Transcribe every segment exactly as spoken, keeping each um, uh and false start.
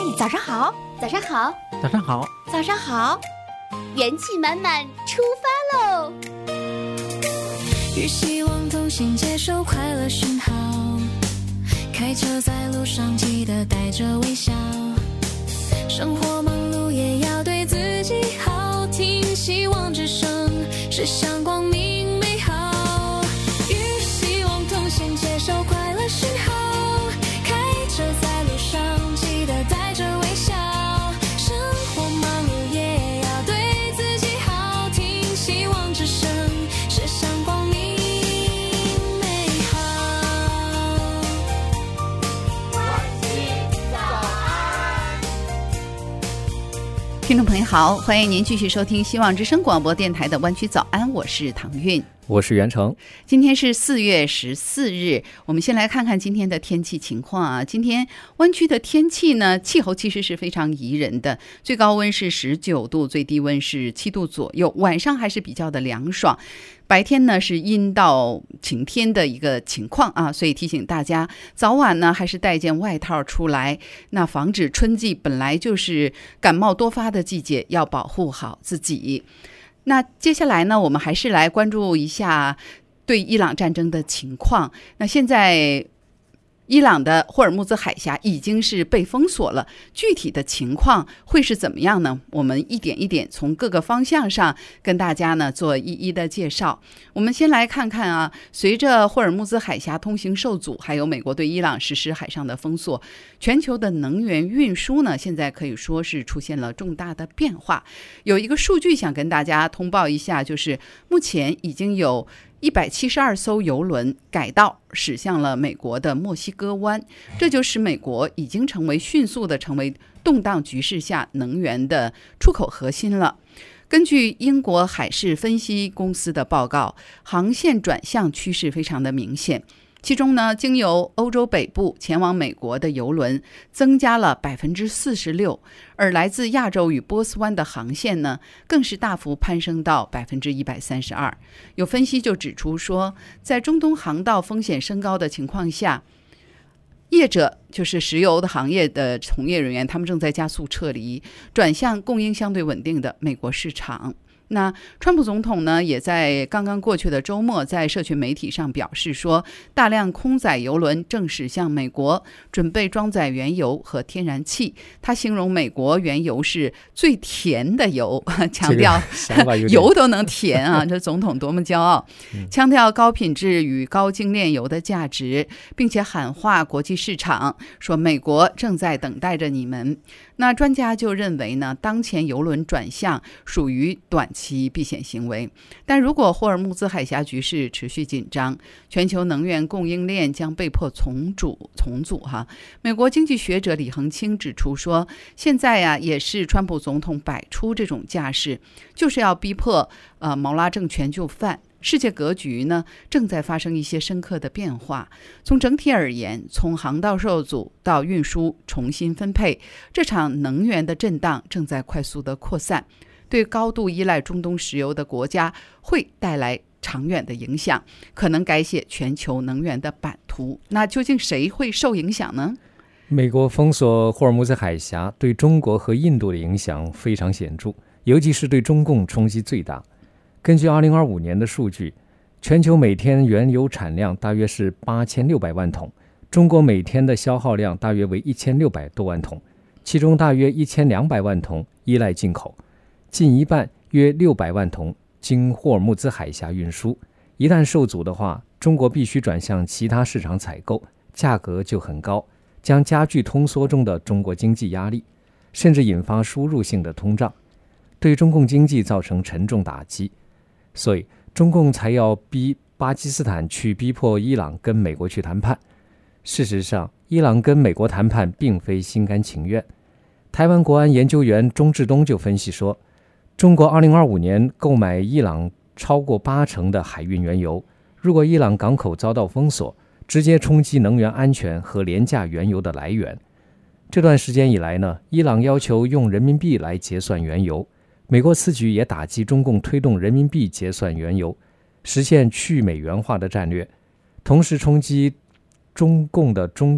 早上好，早上好， 早上好， 早上好，元气满满出发喽！ 与希望同行，接受快乐讯号，开车在路上记得带着微笑，生活忙碌也要对自己好，听希望之声，是向光明美好。与希望同行，接受快乐讯号，开车在路上记得带着微笑，生活忙碌也要对自己好，听希望之声，是向光明美好。 听众朋友好，欢迎您继续收听希望之声广播电台的湾区早安，我是唐韵， 我是袁成。 今天是四月十四日，我们先来看看今天的天气情况啊。今天湾区的天气呢，气候其实是非常宜人的，最高温是十九度，最低温是七度左右，晚上还是比较的凉爽。白天呢是阴到晴天的一个情况啊，所以提醒大家早晚呢还是带件外套出来，那防止春季本来就是感冒多发的季节，要保护好自己。那接下来呢，我们还是来关注一下对伊朗战争的情况。那现在伊朗的霍尔木兹海峡已经是被封锁了，具体的情况会是怎么样呢？我们一点一点从各个方向上跟大家呢做一一的介绍。我们先来看看啊，随着霍尔木兹海峡通行受阻，还有美国对伊朗实施海上的封锁，全球的能源运输呢，现在可以说是出现了重大的变化。有一个数据想跟大家通报一下，就是目前已经有一百七十二艘邮轮改道驶向了美国的墨西哥湾，这就使美国已经成为迅速的成为动荡局势下能源的出口核心了。根据英国海事分析公司的报告，航线转向趋势非常的明显。其中呢，经由欧洲北部前往美国的邮轮增加了百分之四十六，而来自亚洲与波斯湾的航线呢，更是大幅攀升到百分之一百三十二。有分析就指出说，在中东航道风险升高的情况下，业者就是石油的行业的从业人员，他们正在加速撤离，转向供应相对稳定的美国市场。那川普总统呢，也在刚刚过去的周末在社群媒体上表示说，大量空载邮轮正驶向美国，准备装载原油和天然气。他形容美国原油是最甜的油，强调、这个、油都能甜啊，这总统多么骄傲！强调高品质与高精炼油的价值，并且喊话国际市场说，美国正在等待着你们。那专家就认为呢，当前邮轮转向属于短期避险行为，但如果霍尔木兹海峡局势持续紧张，全球能源供应链将被迫重组重组哈。美国经济学者李恒清指出说，现在呀、啊、也是川普总统摆出这种架势，就是要逼迫呃毛拉政权就范。世界格局呢正在发生一些深刻的变化。从整体而言，从航道受阻到运输重新分配，这场能源的震荡正在快速的扩散，对高度依赖中东石油的国家会带来长远的影响，可能改写全球能源的版图。那究竟谁会受影响呢？ 美国封锁霍尔木兹海峡对中国和印度的影响非常显著，尤其是对中共冲击最大。根据二零二五年的数据，全球每天原油产量大约是八千六百万桶，中国每天的消耗量大约为一千六百多万桶，其中大约一千两百万桶依赖进口，近一半约六百万桶经霍尔木兹海峡运输。一旦受阻的话，中国必须转向其他市场采购，价格就很高，将加剧通缩中的中国经济压力，甚至引发输入性的通胀，对中共经济造成沉重打击。所以中共才要逼巴基斯坦去逼迫伊朗跟美国去谈判。事实上，伊朗跟美国谈判并非心甘情愿。台湾国安研究员钟志东就分析说，中国二零二五年购买伊朗超过八成的海运原油，如果伊朗港口遭到封锁，直接冲击能源安全和廉价原油的来源。这段时间以来呢，伊朗要求用人民币来结算原油，美国此举也打击中共推动人民币结算原油，实现去美元化的战略，同时冲击中共的中东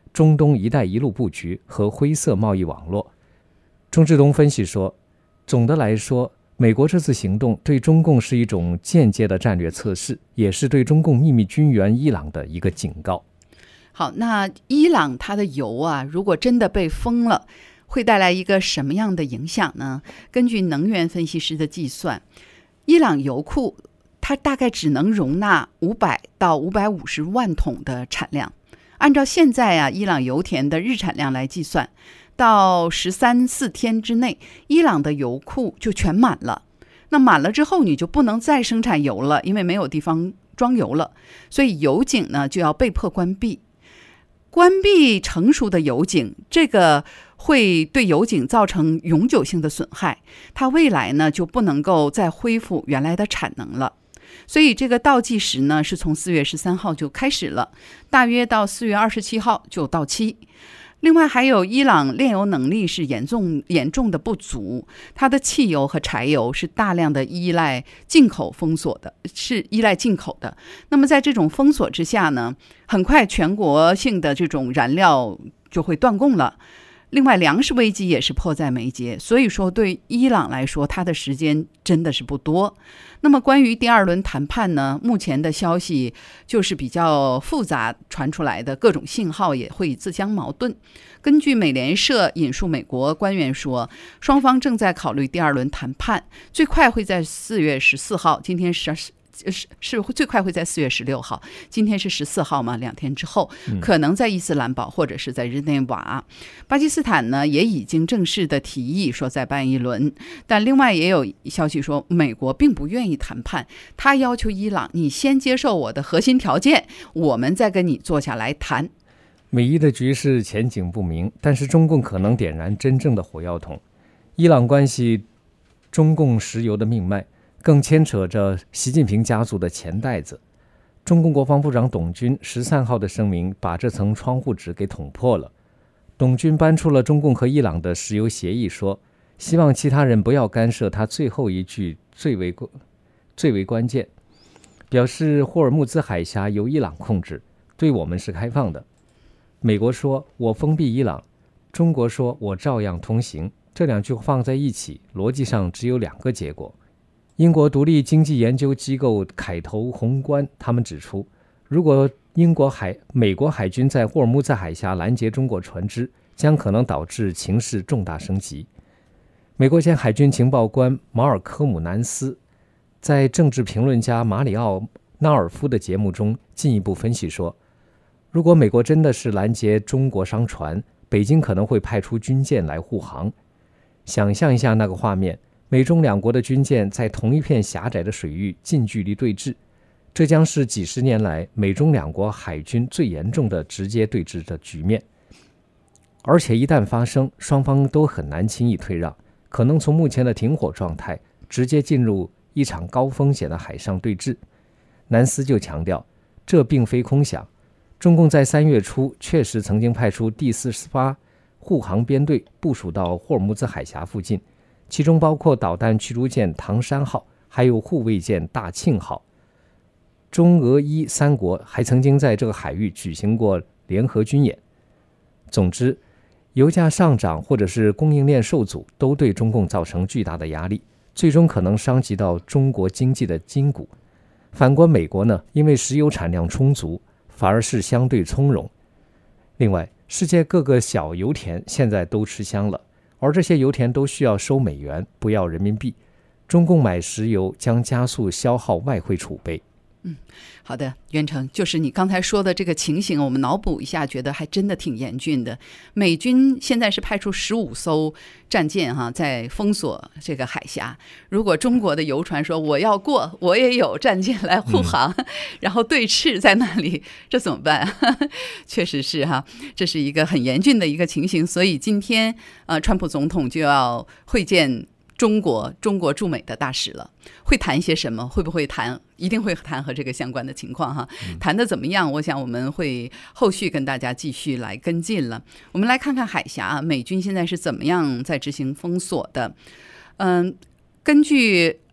中东一带一路布局和灰色贸易网络。钟志东分析说，总的来说，美国这次行动对中共是一种间接的战略测试，也是对中共秘密军援伊朗的一个警告。 好，那伊朗它的油啊，如果真的被封了，会带来一个什么样的影响呢？根据能源分析师的计算，伊朗油库它大概只能容纳五百到五百五十万桶的产量。按照现在啊伊朗油田的日产量来计算，到十三四天之内，伊朗的油库就全满了。那满了之后，你就不能再生产油了，因为没有地方装油了，所以油井呢就要被迫关闭。关闭成熟的油井，这个会对油井造成永久性的损害，它未来呢就不能够再恢复原来的产能了。所以这个倒计时呢是从四月十三号就开始了，大约到四月二十七号就到期。另外还有伊朗炼油能力是严重严重的不足，它的汽油和柴油是大量的依赖进口封锁的，是依赖进口的。那么在这种封锁之下呢，很快全国性的这种燃料就会断供了。另外粮食危机也是迫在眉睫，所以说对伊朗来说，它的时间真的是不多。那么关于第二轮谈判呢，目前的消息就是比较复杂，传出来的各种信号也会自相矛盾。根据美联社引述美国官员说，双方正在考虑第二轮谈判，最快会在四月十四号，今天是是是最快会在四月十六号，今天是十四号嘛，两天之后可能在伊斯兰堡或者是在日内瓦。巴基斯坦呢也已经正式的提议说再办一轮，但另外也有消息说美国并不愿意谈判，他要求伊朗你先接受我的核心条件，我们再跟你坐下来谈。 美伊的局势前景不明，但是中共可能点燃真正的火药桶。伊朗关系中共石油的命脉，更牵扯着习近平家族的钱袋子。中共国防部长董军十三号的声明把这层窗户纸给捅破了。董军搬出了中共和伊朗的石油协议，说希望其他人不要干涉他最后一句最为最为关键，表示霍尔木兹海峡由伊朗控制，对我们是开放的。美国说我封闭伊朗，中国说我照样通行，这两句放在一起，逻辑上只有两个结果。英国独立经济研究机构凯投宏观他们指出，如果英国海美国海军在霍尔木兹海峡拦截中国船只，将可能导致情势重大升级。美国前海军情报官马尔科姆南斯在政治评论家马里奥纳尔夫的节目中进一步分析说，如果美国真的是拦截中国商船，北京可能会派出军舰来护航。想象一下那个画面，美中两国的军舰在同一片狭窄的水域近距离对峙，这将是几十年来美中两国海军最严重的直接对峙的局面。而且一旦发生，双方都很难轻易退让，可能从目前的停火状态直接进入一场高风险的海上对峙。南斯就强调，这并非空想，中共在三月初确实曾经派出第四十八护航编队部署到霍尔木兹海峡附近，其中包括导弹驱逐舰唐山号，还有护卫舰大庆号。中俄伊三国还曾经在这个海域举行过联合军演。总之，油价上涨或者是供应链受阻，都对中共造成巨大的压力，最终可能伤及到中国经济的筋骨。反观美国呢，因为石油产量充足，反而是相对从容。另外，世界各个小油田现在都吃香了，而这些油田都需要收美元，不要人民币。中共买石油将加速消耗外汇储备。 嗯，好的，袁成，就是你刚才说的这个情形，我们脑补一下，觉得还真的挺严峻的。美军现在是派出十五艘战舰哈，在封锁这个海峡。如果中国的游船说我要过，我也有战舰来护航，嗯、然后对峙在那里，这怎么办？确实是哈，这是一个很严峻的一个情形。所以今天呃，川普总统就要会见中国中国驻美的大使了，会谈一些什么？会不会谈？一定会谈和这个相关的情况哈。谈的怎么样？我想我们会后续跟大家继续来跟进了。我们来看看海峡，美军现在是怎么样在执行封锁的？嗯，根据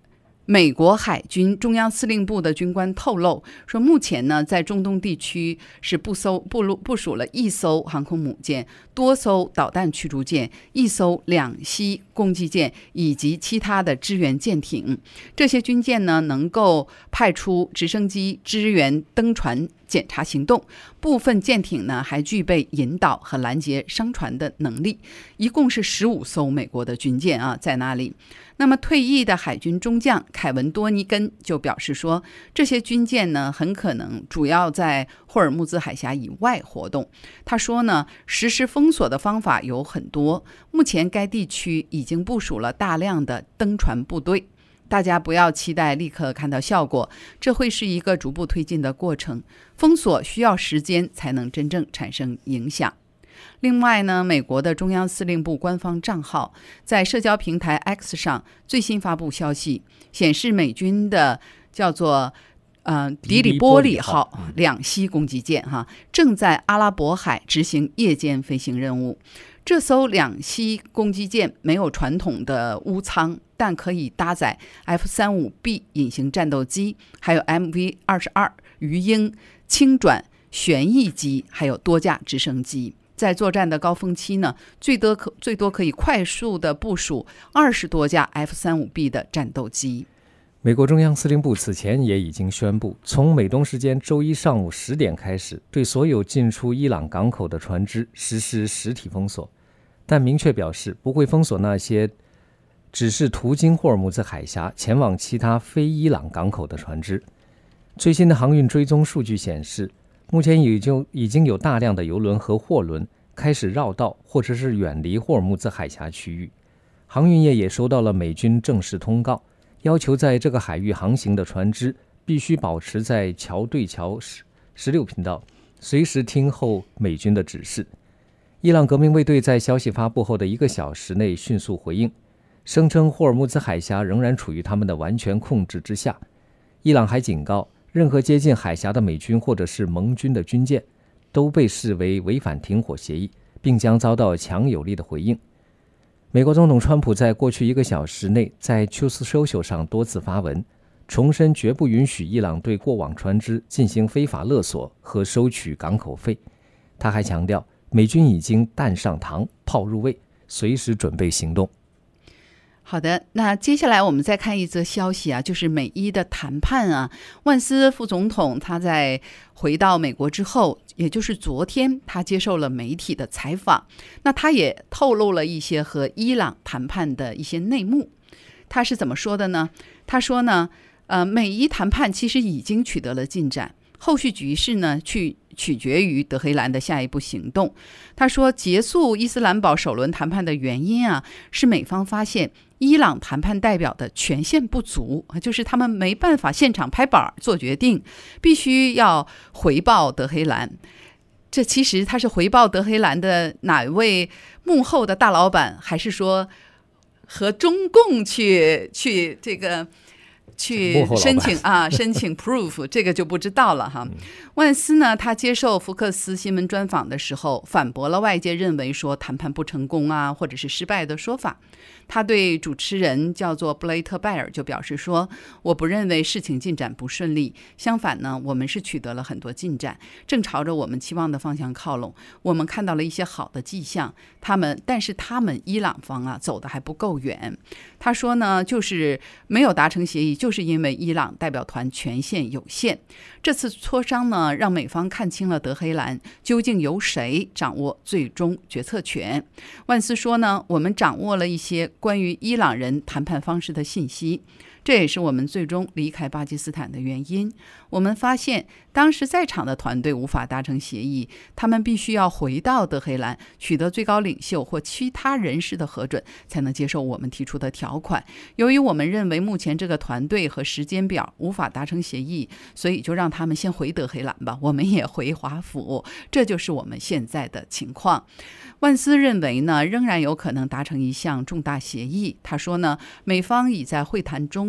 美国海军中央司令部的军官透露说，目前呢，在中东地区是部搜部部署了一艘航空母舰、多艘导弹驱逐舰、一艘两栖攻击舰以及其他的支援舰艇。这些军舰呢，能够派出直升机支援登船检查行动，部分舰艇呢还具备引导和拦截商船的能力。一共是十五艘美国的军舰啊，在那里。那么退役的海军中将凯文多尼根就表示说，这些军舰呢很可能主要在霍尔木兹海峡以外活动。他说呢，实施封锁的方法有很多，目前该地区已经部署了大量的登船部队。大家不要期待立刻看到效果，这会是一个逐步推进的过程。封锁需要时间才能真正产生影响。另外呢，美国的中央司令部官方账号在社交平台 X 上最新发布消息，显示美军的叫做呃迪里波里号两栖攻击舰哈，正在阿拉伯海执行夜间飞行任务。这艘两栖攻击舰没有传统的坞舱，但可以搭载 F 三十五 B 隐形战斗机，还有 M V 二十二 鱼鹰轻转旋翼机，还有多架直升机。在作战的高峰期呢，最多可最多可以快速的部署二十多架 F 三十五 B 的战斗机。 美国中央司令部此前也已经宣布，从美东时间周一上午十点开始，对所有进出伊朗港口的船只实施实体封锁，但明确表示不会封锁那些只是途经霍尔木兹海峡前往其他非伊朗港口的船只。最新的航运追踪数据显示，目前已经已经有大量的邮轮和货轮开始绕道或者是远离霍尔木兹海峡区域。航运业也收到了美军正式通告，要求在这个海域航行的船只必须保持在桥对桥十六频道，随时听候美军的指示。伊朗革命卫队在消息发布后的一个小时内迅速回应，声称霍尔木兹海峡仍然处于他们的完全控制之下。伊朗还警告，任何接近海峡的美军或者是盟军的军舰都被视为违反停火协议，并将遭到强有力的回应。美国总统川普在过去一个小时内在 Truth Social 上多次发文，重申绝不允许伊朗对过往船只进行非法勒索和收取港口费。他还强调，美军已经弹上膛，炮入位，随时准备行动。 好的，那接下来我们再看一则消息啊，就是美伊的谈判啊。万斯副总统他在回到美国之后，也就是昨天，他接受了媒体的采访，那他也透露了一些和伊朗谈判的一些内幕。他是怎么说的呢？他说呢，呃，美伊谈判其实已经取得了进展，后续局势呢，去取决于德黑兰的下一步行动。他说，结束伊斯兰堡首轮谈判的原因啊，是美方发现伊朗谈判代表的权限不足，就是他们没办法现场拍板做决定，必须要回报德黑兰。这其实他是回报德黑兰的哪位幕后的大老板，还是说和中共去去这个去申请啊，申请 proof 这个就不知道了哈。万斯呢，他接受福克斯新闻专访的时候，反驳了外界认为说谈判不成功啊，或者是失败的说法。他对主持人叫做布雷特拜尔就表示说，我不认为事情进展不顺利，相反呢，我们是取得了很多进展，正朝着我们期望的方向靠拢。我们看到了一些好的迹象，他们但是他们伊朗方啊走得还不够远。他说呢，就是没有达成协议，就是因为伊朗代表团权限有限。这次磋商呢，让美方看清了德黑兰究竟由谁掌握最终决策权。万斯说呢，我们掌握了一些关于伊朗人谈判方式的信息，这也是我们最终离开巴基斯坦的原因。我们发现当时在场的团队无法达成协议，他们必须要回到德黑兰，取得最高领袖或其他人士的核准，才能接受我们提出的条款。由于我们认为目前这个团队和时间表无法达成协议，所以就让他们先回德黑兰吧，我们也回华府。这就是我们现在的情况。万斯认为呢，仍然有可能达成一项重大协议。他说呢，美方已在会谈中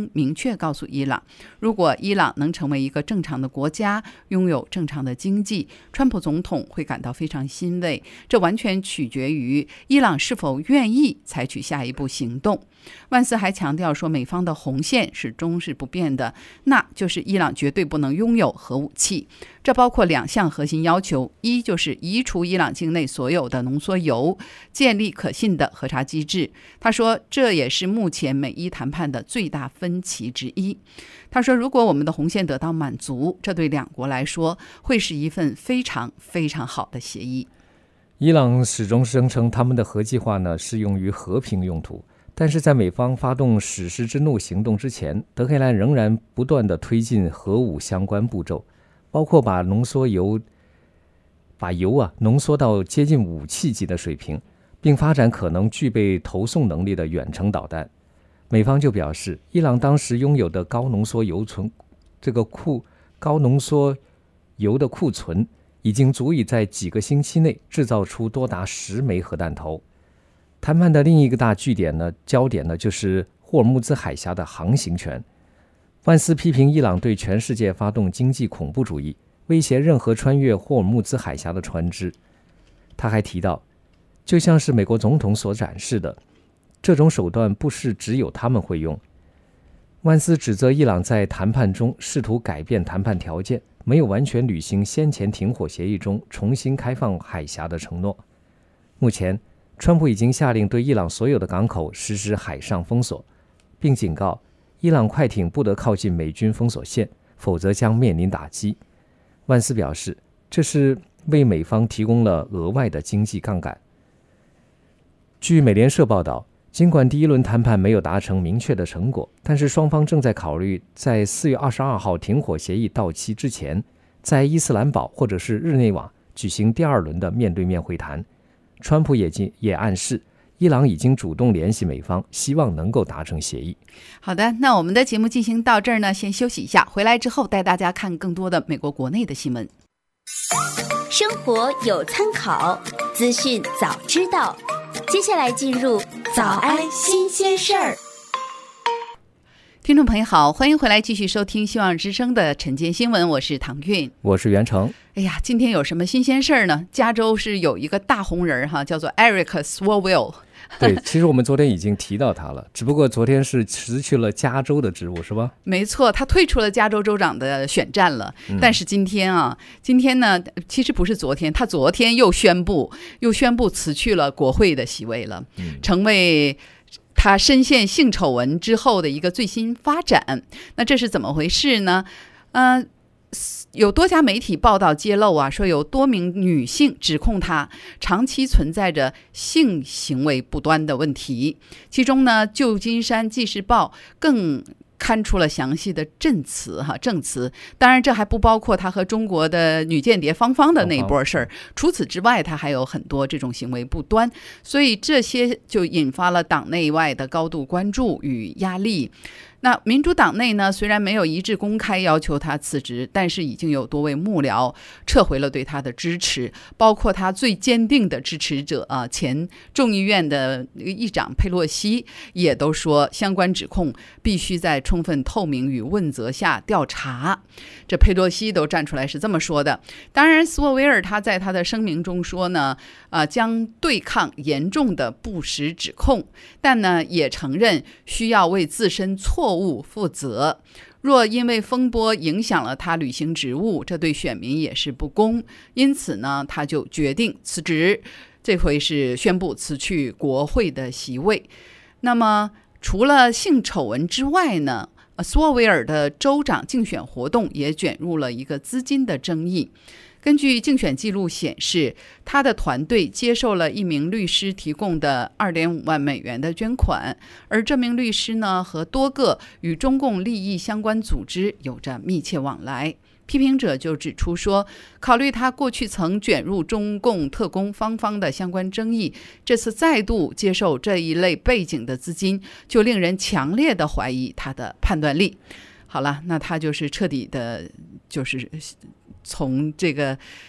经明确告诉伊朗，如果伊朗能成为一个正常的国家，拥有正常的经济，川普总统会感到非常欣慰。这完全取决于伊朗是否愿意采取下一步行动。万斯还强调说，美方的红线始终是不变的，那就是伊朗绝对不能拥有核武器。这包括两项核心要求，一就是移除伊朗境内所有的浓缩铀，建立可信的核查机制。他说，这也是目前美伊谈判的最大分歧之一。他说，如果我们的红线得到满足，这对两国来说会是一份非常非常好的协议。 伊朗始终声称他们的核计划呢是用于和平用途，但是在美方发动史诗之怒行动之前，德黑兰仍然不断地推进核武相关步骤，包括把浓缩铀把铀啊浓缩到接近武器级的水平，并发展可能具备投送能力的远程导弹。美方就表示，伊朗当时拥有的高浓缩铀存这个库高浓缩铀的库存已经足以在几个星期内制造出多达十枚核弹头。谈判的另一个大据点呢，焦点呢就是霍尔木兹海峡的航行权。万斯批评伊朗对全世界发动经济恐怖主义，威胁任何穿越霍尔木兹海峡的船只。他还提到，就像是美国总统所展示的，这种手段不是只有他们会用。万斯指责伊朗在谈判中试图改变谈判条件，没有完全履行先前停火协议中重新开放海峡的承诺。目前，川普已经下令对伊朗所有的港口实施海上封锁，并警告伊朗快艇不得靠近美军封锁线，否则将面临打击。万斯表示，这是为美方提供了额外的经济杠杆。据美联社报道，尽管第一轮谈判没有达成明确的成果，但是双方正在考虑在四月二十二号停火协议到期之前，在伊斯兰堡或者是日内瓦举行第二轮的面对面会谈。川普也也暗示，伊朗已经主动联系美方，希望能够达成协议。 好的，那我们的节目进行到这儿呢，先休息一下，回来之后带大家看更多的美国国内的新闻。 生活有参考，资讯早知道。接下来进入早安新鲜事儿。 听众朋友好，欢迎回来继续收听希望之声的晨间新闻，我是唐韵， 我是袁成。 哎呀，今天有什么新鲜事儿呢？加州是有一个大红人哈，叫做 Eric Swalwell。 对，其实我们昨天已经提到他了，只不过昨天是辞去了加州的职务，是吧？ 没错，他退出了加州州长的选战了。嗯、但是今天啊，今天呢，其实不是昨天，他昨天又宣布，又宣布辞去了国会的席位了，嗯、成为他深陷性丑闻之后的一个最新发展。那这是怎么回事呢？嗯、呃。有多家媒体报道揭露啊，说有多名女性指控他长期存在着性行为不端的问题，其中呢，旧金山纪事报更刊出了详细的证词哈证词。当然，这还不包括他和中国的女间谍芳芳的那一波事儿。除此之外，他还有很多这种行为不端，所以这些就引发了党内外的高度关注与压力。那民主党内呢，虽然没有一致公开要求他辞职，但是已经有多位幕僚撤回了对他的支持，包括他最坚定的支持者啊，前众议院的议长佩洛西也都说，相关指控必须在充分透明与问责下调查。这佩洛西都站出来是这么说的。当然，斯沃维尔他在他的声明中说呢，啊，将对抗严重的不实指控，但呢也承认需要为自身错误负责。若因为风波影响了他履行职务，这对选民也是不公。因此呢，他就决定辞职，这回是宣布辞去国会的席位。那么，除了性丑闻之外呢，斯沃维尔的州长竞选活动也卷入了一个资金的争议。根据竞选记录显示，他的团队接受了一名律师提供的 二点五万美元的捐款，而这名律师呢，和多个与中共利益相关组织有着密切往来。批评者就指出说，考虑他过去曾卷入中共特工芳芳的相关争议，这次再度接受这一类背景的资金，就令人强烈的怀疑他的判断力。好了，那他就是彻底的，就是从这个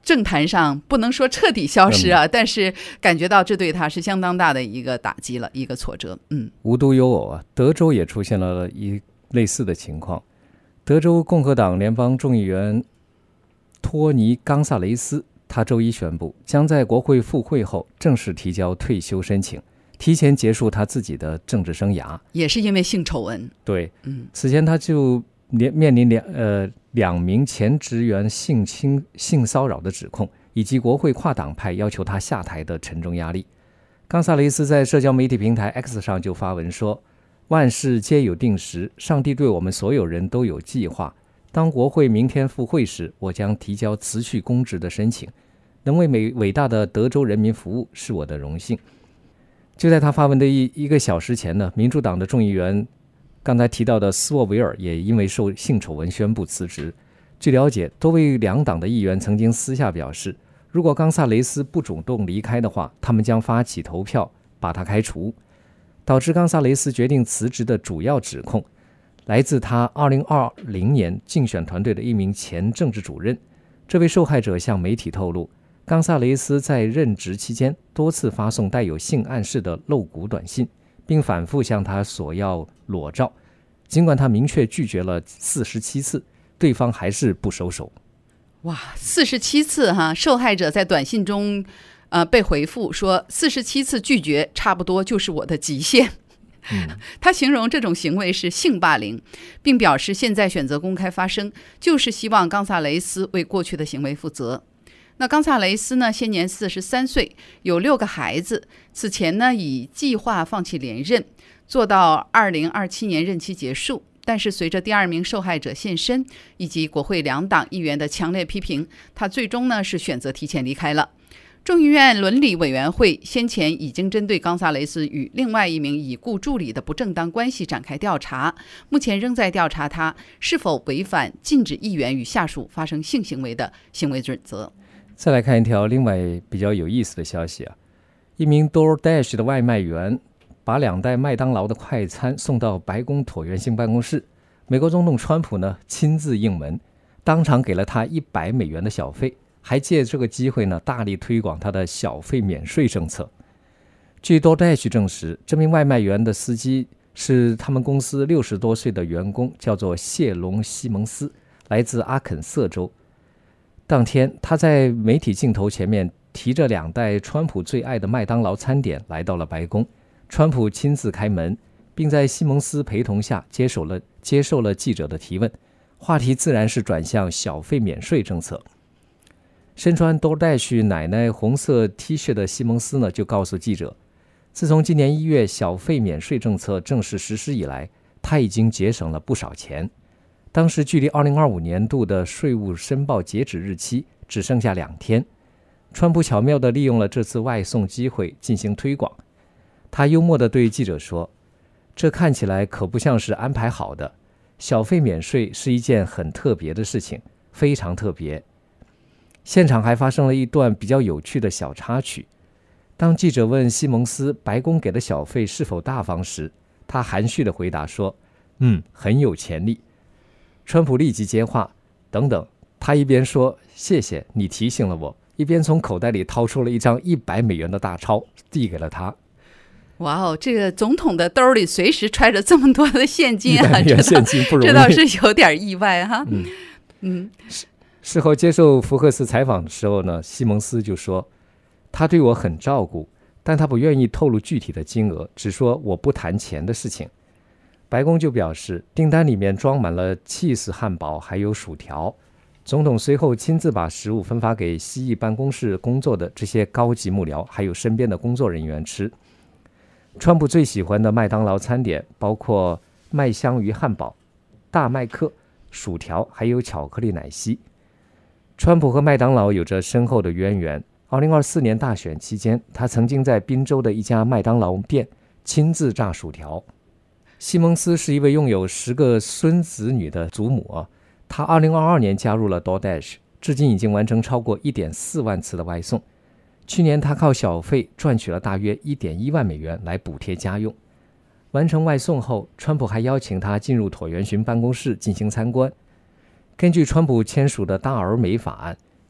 政坛上不能说彻底消失啊，嗯、但是感觉到这对他是相当大的一个打击了，一个挫折。嗯， 无独有偶啊，德州也出现了一类似的情况。德州共和党联邦众议员托尼·冈萨雷斯，他周一宣布将在国会复会后正式提交退休申请，提前结束他自己的政治生涯。 也是因为性丑闻。 对，嗯，此前他就面临两呃两名前职员性侵、性骚扰的指控，以及国会跨党派要求他下台的沉重压力。冈萨雷斯在社交媒体平台 X 上就发文说：“万事皆有定时，上帝对我们所有人都有计划。当国会明天复会时，我将提交辞去公职的申请。能为美伟大的德州人民服务是我的荣幸。”就在他发文的一一个小时前呢，民主党的众议员刚才提到的斯沃维尔也因为受性丑闻宣布辞职。据了解，多位两党的议员曾经私下表示，如果冈萨雷斯不主动离开的话，他们将发起投票把他开除。导致冈萨雷斯决定辞职的主要指控来自他二零二零年竞选团队的一名前政治主任。这位受害者向媒体透露，冈萨雷斯在任职期间多次发送带有性暗示的露骨短信，并反复向他索要裸照，尽管他明确拒绝了四十七次，对方还是不收手。 哇，四十七次哈！受害者在短信中呃被回复说四十七次拒绝差不多就是我的极限。嗯、他形容这种行为是性霸凌，并表示现在选择公开发声，就是希望冈萨雷斯为过去的行为负责。那冈萨雷斯呢，现年四十三岁，有六个孩子。此前呢，已计划放弃连任，做到二零二七年任期结束。但是随着第二名受害者现身，以及国会两党议员的强烈批评，他最终呢是选择提前离开了。众议院伦理委员会先前已经针对冈萨雷斯与另外一名已故助理的不正当关系展开调查，目前仍在调查他是否违反禁止议员与下属发生性行为的行为准则。 再来看一条另外比较有意思的消息啊，一名 DoorDash 的外卖员把两袋麦当劳的快餐送到白宫椭圆形办公室，美国总统川普呢亲自应门，当场给了他一百美元的小费，还借这个机会呢大力推广他的小费免税政策。据 DoorDash 证实，这名外卖员的司机是他们公司六十多岁的员工，叫做谢隆西蒙斯，来自阿肯色州。当天他在媒体镜头前面提着两袋川普最爱的麦当劳餐点来到了白宫，川普亲自开门，并在西蒙斯陪同下接受了接受了记者的提问，话题自然是转向小费免税政策。身穿 DoorDash 奶奶红色 T 恤的西蒙斯呢，就告诉记者，自从今年一月小费免税政策正式实施以来，他已经节省了不少钱。当时距离二零二五年度的税务申报截止日期只剩下两天，川普巧妙地利用了这次外送机会进行推广。他幽默地对记者说，这看起来可不像是安排好的，小费免税是一件很特别的事情，非常特别。现场还发生了一段比较有趣的小插曲。当记者问西蒙斯白宫给的小费是否大方时，他含蓄地回答说，嗯，很有潜力。川普立即接话，等等，他一边说谢谢你提醒了我，一边从口袋里掏出了一张一百美元的大钞递给了他。 哇哦，这个总统的兜里随时揣着这么多的现金啊， 这现金不容易， 这倒是有点意外哈。嗯嗯。事后接受福克斯采访的时候呢，西蒙斯就说，他对我很照顾，但他不愿意透露具体的金额，只说我不谈钱的事情。白宫就表示，订单里面装满了cheese汉堡还有薯条。总统随后亲自把食物分发给西翼办公室工作的这些高级幕僚还有身边的工作人员吃。川普最喜欢的麦当劳餐点包括麦香鱼汉堡、大麦克、薯条还有巧克力奶昔。川普和麦当劳有着深厚的渊源。二零二四年大选期间，他曾经在宾州的一家麦当劳店亲自炸薯条。西蒙斯是一位拥有十个孙子女的祖母啊，他二零二二年加入了 DoorDash， 至今已经完成超过 一点四万次的外送。去年他靠小费赚取了大约 一点一万美元来补贴家用。完成外送后，川普还邀请他进入椭圆形办公室进行参观。根据川普签署的大而美法案，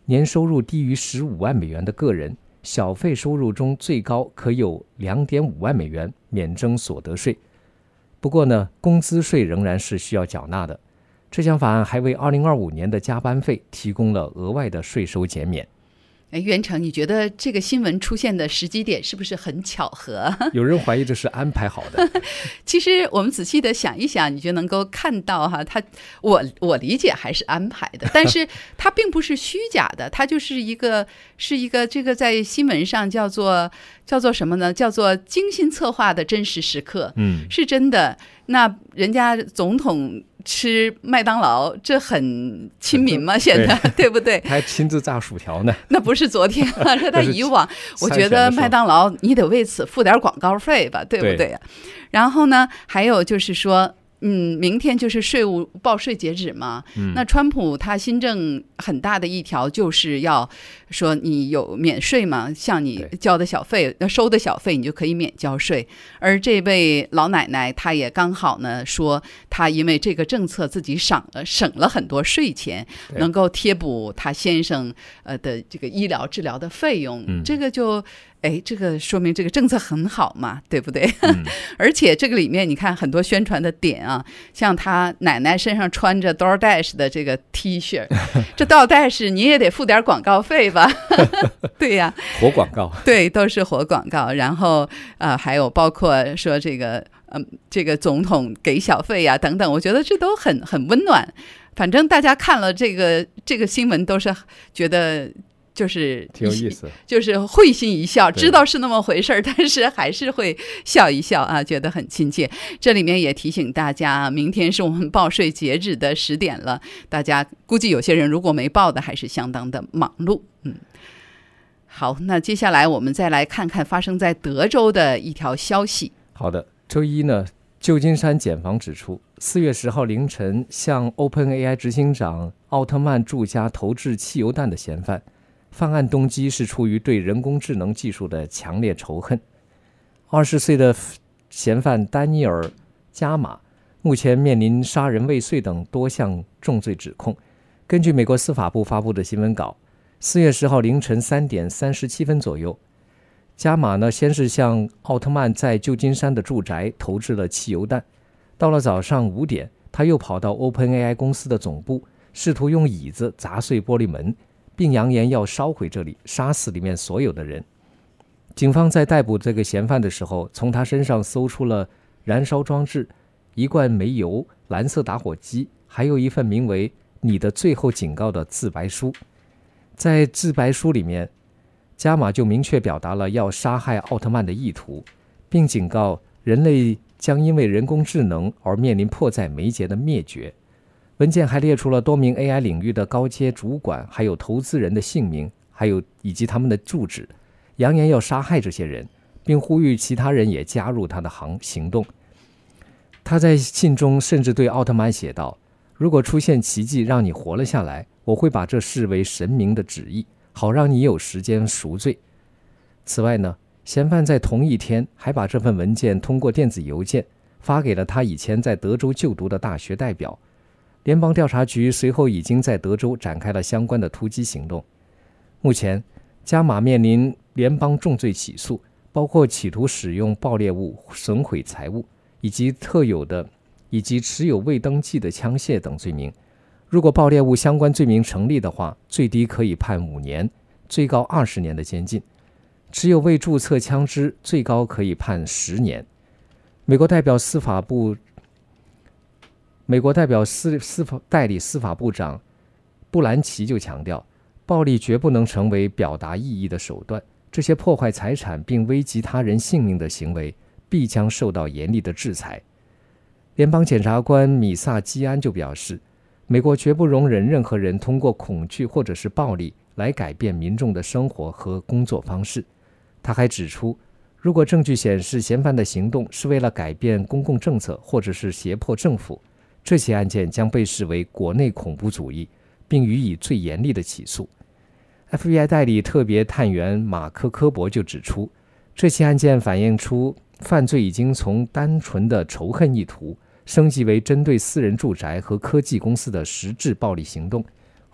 年收入低于十五万美元的个人，小费收入中最高可有 两点五万美元免征所得税。不过呢，工资税仍然是需要缴纳的。这项法案还为二零二五年的加班费提供了额外的税收减免。 哎，袁成，你觉得这个新闻出现的时机点是不是很巧合？ 有人怀疑这是安排好的。 其实我们仔细的想一想，你就能够看到哈，他我我理解还是安排的，但是它并不是虚假的，它就是一个是一个这个在新闻上叫做叫做什么呢？叫做精心策划的真实时刻，嗯，是真的。那人家总统吃麦当劳，这很亲民嘛，现在 对, 对不对？ 他还亲自炸薯条呢。 那不是昨天啊，是他以往。我觉得麦当劳你得为此付点广告费吧，对不对啊？然后呢，还有就是说。嗯，明天就是税务报税截止嘛。嗯，那川普他新政很大的一条就是要说你有免税嘛，像你交的小费、收的小费，你就可以免交税。而这位老奶奶她也刚好呢说，她因为这个政策自己省了省了很多税钱，能够贴补她先生呃的这个医疗治疗的费用。嗯，这个就。哎，这个说明这个政策很好嘛，对不对？嗯、而且这个里面你看很多宣传的点啊，像他奶奶身上穿着 DoorDash 的这个 T 恤，这 DoorDash 你也得付点广告费吧？对呀、 啊，活广告， 对，都是活广告。然后呃，还有包括说这个嗯、呃，这个总统给小费呀、啊、等等，我觉得这都很很温暖。反正大家看了这个这个新闻，都是觉得。就是挺有意思， 就是会心一笑，知道是那么回事，但是还是会笑一笑啊，觉得很亲切。这里面也提醒大家，明天是我们报税截止的时点了，大家估计有些人如果没报的，还是相当的忙碌。嗯，好，那接下来我们再来看看发生在德州的一条消息。 好的，周一呢，旧金山检方指出，四月十号凌晨向 OpenAI 执行长奥特曼住家投掷汽油弹的嫌犯。犯案动机是出于对人工智能技术的强烈仇恨。二十岁的嫌犯丹尼尔·加马目前面临杀人未遂等多项重罪指控。根据美国司法部发布的新闻稿，四月十号凌晨三点三十七分左右，加马呢先是向奥特曼在旧金山的住宅投掷了汽油弹。到了早上五点，他又跑到 OpenAI 公司的总部，试图用椅子砸碎玻璃门。并扬言要烧毁这里，杀死里面所有的人。警方在逮捕这个嫌犯的时候，从他身上搜出了燃烧装置、一罐煤油、蓝色打火机，还有一份名为《你的最后警告》的自白书。在自白书里面，加马就明确表达了要杀害奥特曼的意图，并警告人类将因为人工智能而面临迫在眉睫的灭绝。文件还列出了多名 A I 领域的高阶主管，还有投资人的姓名，还有以及他们的住址，扬言要杀害这些人，并呼吁其他人也加入他的行行动。他在信中甚至对奥特曼写道：“如果出现奇迹让你活了下来，我会把这视为神明的旨意，好让你有时间赎罪。”此外呢，嫌犯在同一天还把这份文件通过电子邮件发给了他以前在德州就读的大学代表。联邦调查局随后已经在德州展开了相关的突击行动。目前，加马面临联邦重罪起诉，包括企图使用爆裂物损毁财物，以及特有的以及持有未登记的枪械等罪名。如果爆裂物相关罪名成立的话，最低可以判五年，最高二十年的监禁；持有未注册枪支，最高可以判十年。美国代表司法部。美国代表司司法代理司法部长布兰奇就强调，暴力绝不能成为表达意义的手段，这些破坏财产并危及他人性命的行为必将受到严厉的制裁。联邦检察官米萨基安就表示，美国绝不容忍任何人通过恐惧或者是暴力来改变民众的生活和工作方式。他还指出，如果证据显示嫌犯的行动是为了改变公共政策或者是胁迫政府，这起案件将被视为国内恐怖主义，并予以最严厉的起诉。F B I 代理特别探员马克·科伯就指出，这起案件反映出犯罪已经从单纯的仇恨意图升级为针对私人住宅和科技公司的实质暴力行动，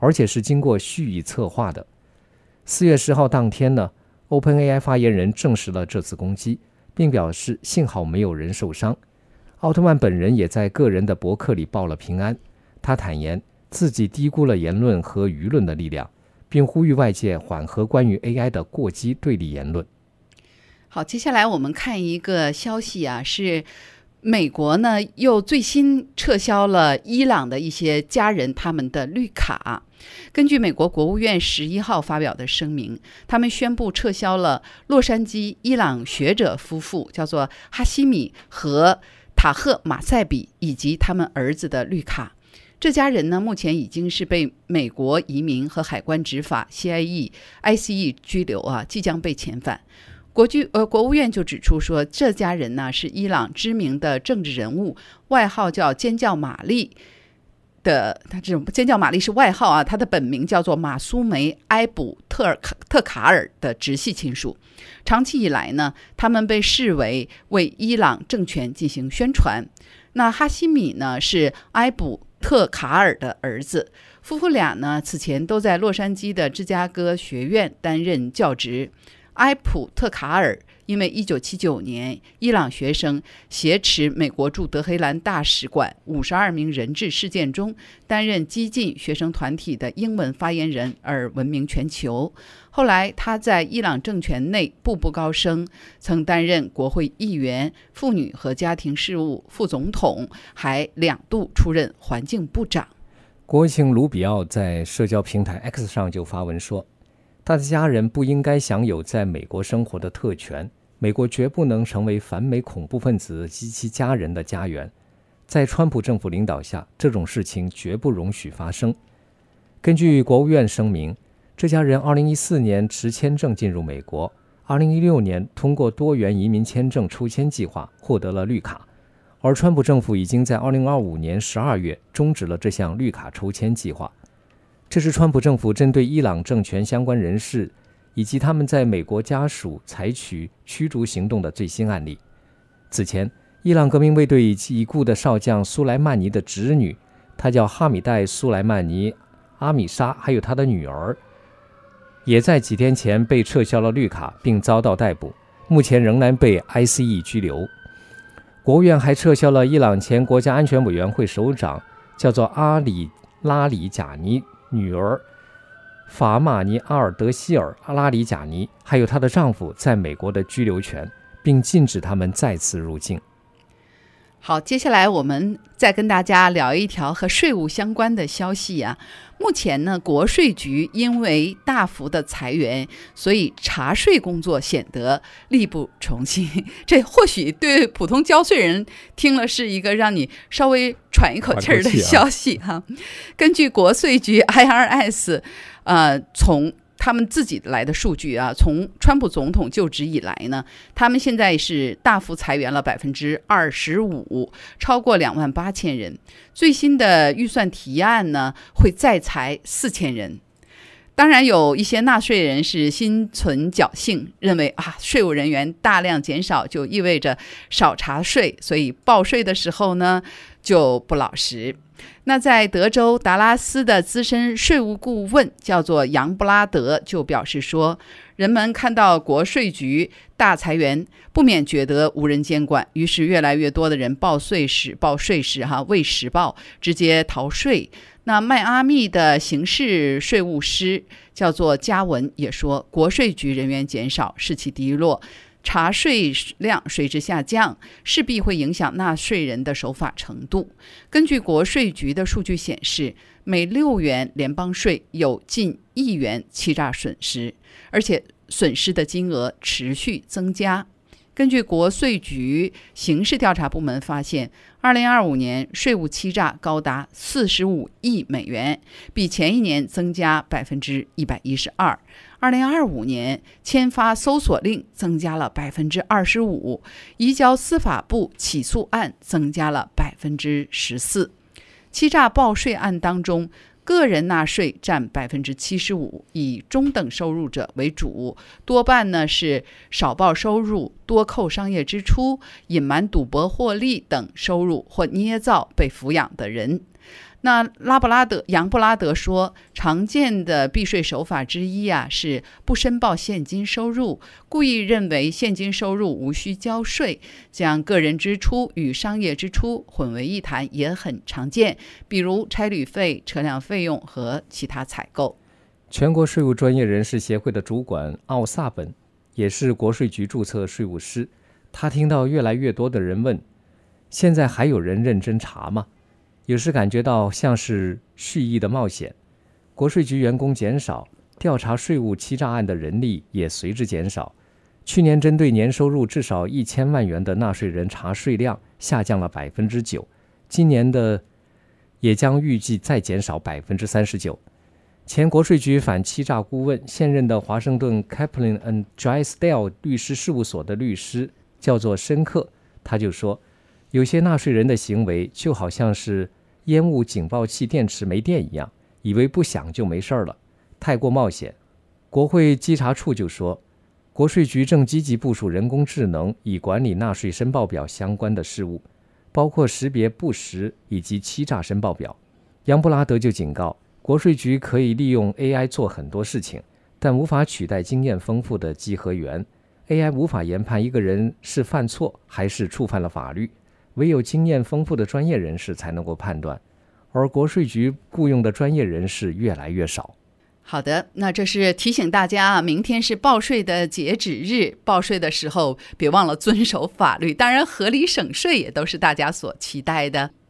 而且是经过蓄意策划的。四月十号当天呢 OpenAI 发言人证实了这次攻击，并表示幸好没有人受伤。奥特曼本人也在个人的博客里报了平安，他坦言自己低估了言论和舆论的力量，并呼吁外界缓和关于 A I 的过激对立言论。 好，接下来我们看一个消息啊，是美国呢又最新撤销了伊朗的一些家人他们的绿卡。根据美国国务院十一号发表的声明，他们宣布撤销了洛杉矶伊朗学者夫妇叫做哈希米和塔赫马赛比以及他们儿子的绿卡。这家人呢目前已经是被美国移民和海关执法 C I E、I C E 拘留啊，即将被遣返。国际呃国务院就指出说，这家人呢是伊朗知名的政治人物，外号叫尖叫玛丽的，他这种尖叫玛丽是外号啊，他的本名叫做马苏梅埃卜特尔特卡尔的直系亲属。长期以来呢，他们被视为为伊朗政权进行宣传。那哈希米呢是埃卜特卡尔的儿子，夫妇俩呢此前都在洛杉矶的芝加哥学院担任教职。埃普特卡尔因为一九七九年伊朗学生挟持美国驻德黑兰大使馆五十二名人质事件中担任激进学生团体的英文发言人而闻名全球。后来他在伊朗政权内步步高升，曾担任国会议员、妇女和家庭事务副总统，还两度出任环境部长。 国务卿卢比奥在社交平台 X 上就发文说，他的家人不应该享有在美国生活的特权，美国绝不能成为反美恐怖分子及其家人的家园。在川普政府领导下，这种事情绝不容许发生。根据国务院声明，这家人二零一四年持签证进入美国，二零一六年通过多元移民签证抽签计划获得了绿卡，而川普政府已经在二零二五年十二月终止了这项绿卡抽签计划。这是川普政府针对伊朗政权相关人士以及他们在美国家属采取驱逐行动的最新案例。此前，伊朗革命卫队已故的少将苏莱曼尼的侄女，她叫哈米代·苏莱曼尼·阿米莎，还有她的女儿，也在几天前被撤销了绿卡，并遭到逮捕，目前仍然被 I C E 拘留。国务院还撤销了伊朗前国家安全委员会首长叫做阿里拉里贾尼女儿法马尼阿尔德希尔阿拉里贾尼还有她的丈夫在美国的居留权，并禁止他们再次入境。 好，接下来我们再跟大家聊一条和税务相关的消息啊。目前呢，国税局因为大幅的裁员，所以查税工作显得力不从心。这或许对普通交税人听了是一个让你稍微喘一口气儿的消息哈、啊。根据国税局 I R S， 呃，从他们自己来的数据啊，从川普总统就职以来呢，他们现在是大幅裁员了百分之二十五，超过两万八千人。最新的预算提案呢，会再裁四千人。当然，有一些纳税人是心存侥幸，认为啊，税务人员大量减少就意味着少查税，所以报税的时候呢就不老实。那在德州达拉斯的资深税务顾问叫做杨布拉德就表示说，人们看到国税局大裁员，不免觉得无人监管，于是越来越多的人报税时报税时哈未实报，直接逃税。那迈阿密的刑事税务师叫做加文也说，国税局人员减少，士气低落，查税量随之下降，势必会影响纳税人的守法程度。根据国税局的数据显示，每六元联邦税有近亿元欺诈损失，而且损失的金额持续增加。根据国税局刑事调查部门发现，二零二五年税务欺诈高达四十五亿美元，比前一年增加百分之一百一十二。二零二五年签发搜索令增加了百分之二十五，移交司法部起诉案增加了百分之十四。欺诈报税案当中，个人纳税占百分之七十五，以中等收入者为主，多半呢是少报收入、多扣商业支出、隐瞒赌博获利等收入或捏造被抚养的人。 那拉布拉德杨布拉德说，常见的避税手法之一啊是不申报现金收入，故意认为现金收入无需交税，将个人支出与商业支出混为一谈也很常见，比如差旅费、车辆费用和其他采购。 全国税务专业人士协会的主管奥萨本也是国税局注册税务师，他听到越来越多的人问，现在还有人认真查吗？有时感觉到像是蓄意的冒险。国税局员工减少，调查税务欺诈案的人力也随之减少。去年针对年收入至少一千万元的纳税人查税量下降了百分之九，今年的也将预计再减少百分之三十九。前国税局反欺诈顾问、现任的华盛顿 Kaplan and Drysdale 律师事务所的律师叫做申克，他就说，有些纳税人的行为就好像是烟雾警报器电池没电一样，以为不响就没事了，太过冒险。国会稽查处就说，国税局正积极部署人工智能，以管理纳税申报表相关的事务，包括识别不实以及欺诈申报表。杨布拉德就警告，国税局可以利用 A I 做很多事情，但无法取代经验丰富的稽核员。A I 无法研判一个人是犯错还是触犯了法律，唯有经验丰富的专业人士才能够判断，而国税局雇用的专业人士越来越少。 好的，那这是提醒大家，明天是报税的截止日，报税的时候别忘了遵守法律，当然合理省税也都是大家所期待的。